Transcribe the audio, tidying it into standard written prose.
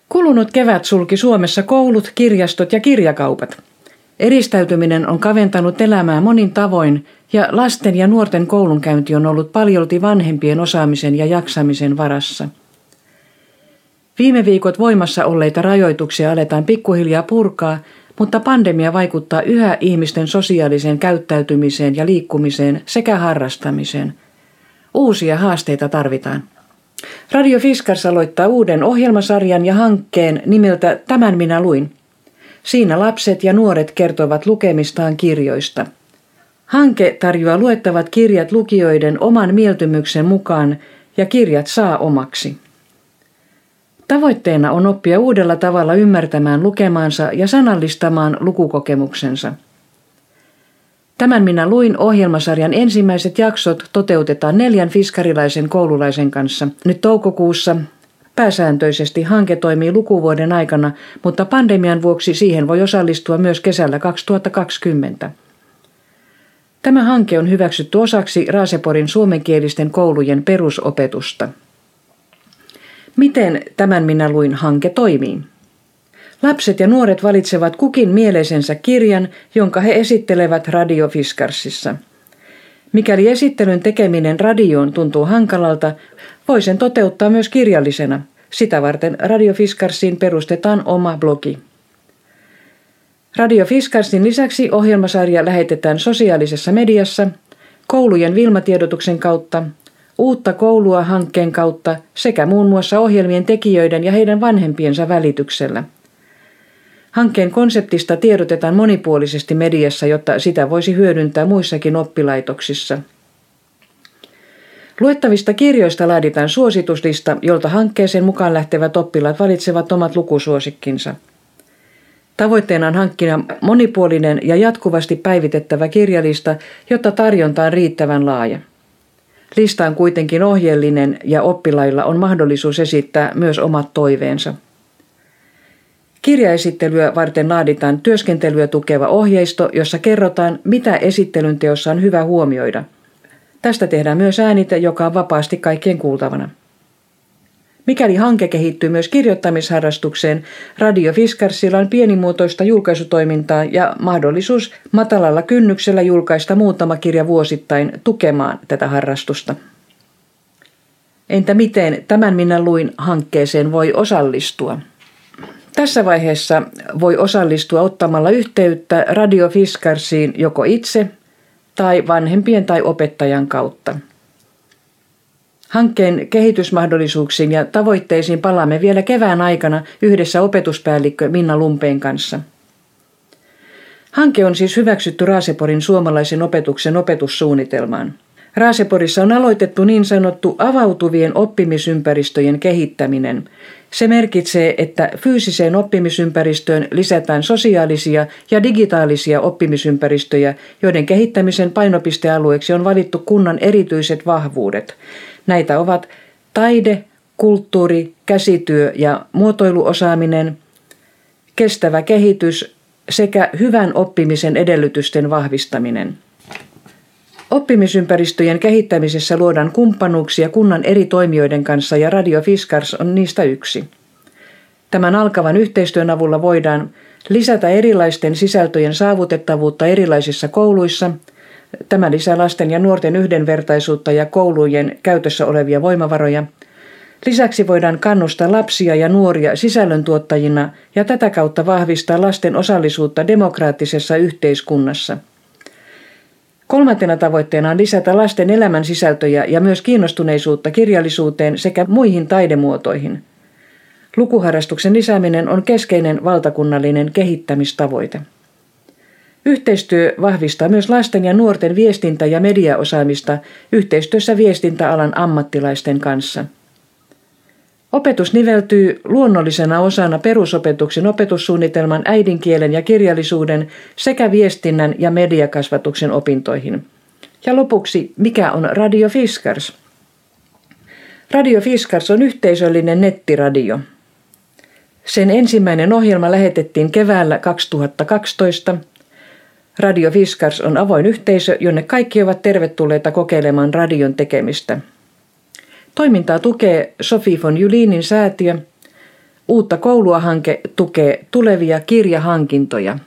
Kulunut kevät sulki Suomessa koulut, kirjastot ja kirjakaupat. Eristäytyminen on kaventanut elämää monin tavoin ja lasten ja nuorten koulunkäynti on ollut paljolti vanhempien osaamisen ja jaksamisen varassa. Viime viikot voimassa olleita rajoituksia aletaan pikkuhiljaa purkaa, mutta pandemia vaikuttaa yhä ihmisten sosiaaliseen käyttäytymiseen ja liikkumiseen sekä harrastamiseen. Uusia haasteita tarvitaan. Radio Fiskars aloittaa uuden ohjelmasarjan ja hankkeen nimeltä Tämän minä luin. Siinä lapset ja nuoret kertovat lukemistaan kirjoista. Hanke tarjoaa luettavat kirjat lukijoiden oman mieltymyksen mukaan ja kirjat saa omaksi. Tavoitteena on oppia uudella tavalla ymmärtämään lukemaansa ja sanallistamaan lukukokemuksensa. Tämän minä luin ohjelmasarjan ensimmäiset jaksot toteutetaan 4 fiskarilaisen koululaisen kanssa. Nyt toukokuussa pääsääntöisesti hanke toimii lukuvuoden aikana, mutta pandemian vuoksi siihen voi osallistua myös kesällä 2020. Tämä hanke on hyväksytty osaksi Raaseporin suomenkielisten koulujen perusopetusta. Miten Tämän minä luin -hanke toimii? Lapset ja nuoret valitsevat kukin mieleisensä kirjan, jonka he esittelevät Radio Fiskarsissa. Mikäli esittelyn tekeminen radioon tuntuu hankalalta, voi sen toteuttaa myös kirjallisena. Sitä varten Radio Fiskarsiin perustetaan oma blogi. Radio Fiskarsin lisäksi ohjelmasarja lähetetään sosiaalisessa mediassa, koulujen Vilma-tiedotuksen kautta, Uutta koulua -hankkeen kautta sekä muun muassa ohjelmien tekijöiden ja heidän vanhempiensa välityksellä. Hankkeen konseptista tiedotetaan monipuolisesti mediassa, jotta sitä voisi hyödyntää muissakin oppilaitoksissa. Luettavista kirjoista laaditaan suosituslista, jolta hankkeeseen mukaan lähtevät oppilaat valitsevat omat lukusuosikkinsa. Tavoitteena on hankkia monipuolinen ja jatkuvasti päivitettävä kirjalista, jotta tarjonta on riittävän laaja. Lista on kuitenkin ohjeellinen ja oppilailla on mahdollisuus esittää myös omat toiveensa. Kirjaesittelyä varten laaditaan työskentelyä tukeva ohjeisto, jossa kerrotaan, mitä esittelyn teossa on hyvä huomioida. Tästä tehdään myös äänite, joka on vapaasti kaikkien kuultavana. Mikäli hanke kehittyy myös kirjoittamisharrastukseen, Radio Fiskarsilla on pienimuotoista julkaisutoimintaa ja mahdollisuus matalalla kynnyksellä julkaista muutama kirja vuosittain tukemaan tätä harrastusta. Entä miten Tämän minä luin -hankkeeseen voi osallistua? Tässä vaiheessa voi osallistua ottamalla yhteyttä Radio Fiskarsiin joko itse tai vanhempien tai opettajan kautta. Hankkeen kehitysmahdollisuuksiin ja tavoitteisiin palaamme vielä kevään aikana yhdessä opetuspäällikkö Minna Lumpeen kanssa. Hanke on siis hyväksytty Raaseporin suomalaisen opetuksen opetussuunnitelmaan. Raaseporissa on aloitettu niin sanottu avautuvien oppimisympäristöjen kehittäminen. Se merkitsee, että fyysiseen oppimisympäristöön lisätään sosiaalisia ja digitaalisia oppimisympäristöjä, joiden kehittämisen painopistealueeksi on valittu kunnan erityiset vahvuudet. Näitä ovat taide, kulttuuri, käsityö ja muotoiluosaaminen, kestävä kehitys sekä hyvän oppimisen edellytysten vahvistaminen. Oppimisympäristöjen kehittämisessä luodaan kumppanuuksia kunnan eri toimijoiden kanssa ja Radio Fiskars on niistä yksi. Tämän alkavan yhteistyön avulla voidaan lisätä erilaisten sisältöjen saavutettavuutta erilaisissa kouluissa. Tämä lisää lasten ja nuorten yhdenvertaisuutta ja koulujen käytössä olevia voimavaroja. Lisäksi voidaan kannustaa lapsia ja nuoria sisällöntuottajina ja tätä kautta vahvistaa lasten osallisuutta demokraattisessa yhteiskunnassa. Kolmantena tavoitteena on lisätä lasten elämän sisältöjä ja myös kiinnostuneisuutta kirjallisuuteen sekä muihin taidemuotoihin. Lukuharrastuksen lisääminen on keskeinen valtakunnallinen kehittämistavoite. Yhteistyö vahvistaa myös lasten ja nuorten viestintä- ja mediaosaamista yhteistyössä viestintäalan ammattilaisten kanssa. Opetus niveltyy luonnollisena osana perusopetuksen opetussuunnitelman äidinkielen ja kirjallisuuden sekä viestinnän ja mediakasvatuksen opintoihin. Ja lopuksi, mikä on Radio Fiskars? Radio Fiskars on yhteisöllinen nettiradio. Sen ensimmäinen ohjelma lähetettiin keväällä 2012. Radio Fiskars on avoin yhteisö, jonne kaikki ovat tervetulleita kokeilemaan radion tekemistä. Toimintaa tukee Sophie von Julinin säätiö. Uutta koulua-hanke tukee tulevia kirjahankintoja.